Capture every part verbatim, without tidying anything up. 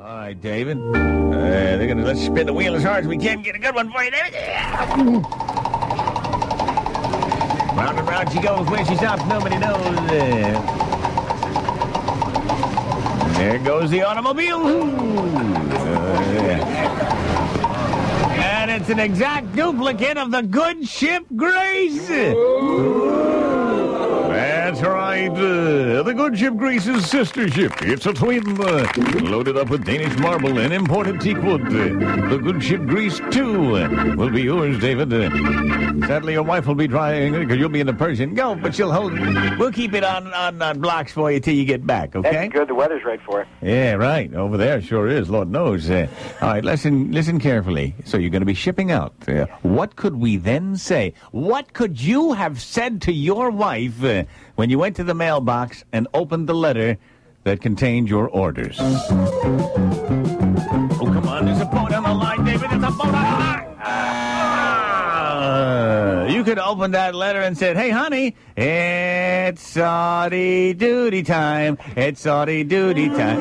All right, David. Uh, they're gonna let's spin the wheel as hard as we can. Get a good one for you, David. Round and round she goes. Where she stops, nobody knows. Uh, there goes the automobile. Uh, and it's an exact duplicate of the good ship Grace. That's right. Uh, the good ship Grace's sister ship. It's a twin, uh, loaded up with Danish marble and imported teakwood. Uh, the good ship Grace, too, uh, will be yours, David. Uh, sadly, your wife will be trying, because you'll be in the Persian Gulf, but she'll hold it. We'll keep it on, on, on blocks for you till you get back, okay? That's good. The weather's right for it. Yeah, right. Over there sure is, Lord knows. Uh, all right, listen listen carefully. So you're going to be shipping out. Uh, what could we then say? What could you have said to your wife uh, when you went to the mailbox and opened the letter that contained your orders? Oh, come on. There's a boat on the line, David. There's a boat on the line. Ah, you could open that letter and said, hey, honey, it's Saudi duty time. It's Saudi duty time.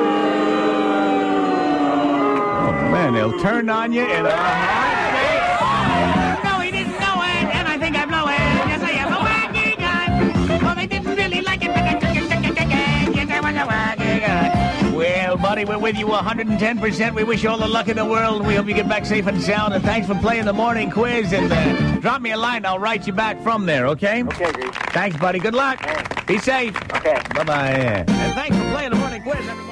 Oh, man, they'll turn on you in a heartbeat. No, he didn't know it, and I think I blow it. Yes, I am a wacky guy. Well, they didn't really like it, but I took it, took it, took it. Yes, I was a wacky guy. Well, buddy, we're with you one hundred ten percent. We wish you all the luck in the world. We hope you get back safe and sound. And thanks for playing the morning quiz. And uh, drop me a line. I'll write you back from there, okay? Okay, Grease. Thanks, buddy. Good luck. Thanks. Be safe. Okay. Bye-bye. And thanks for playing the morning quiz.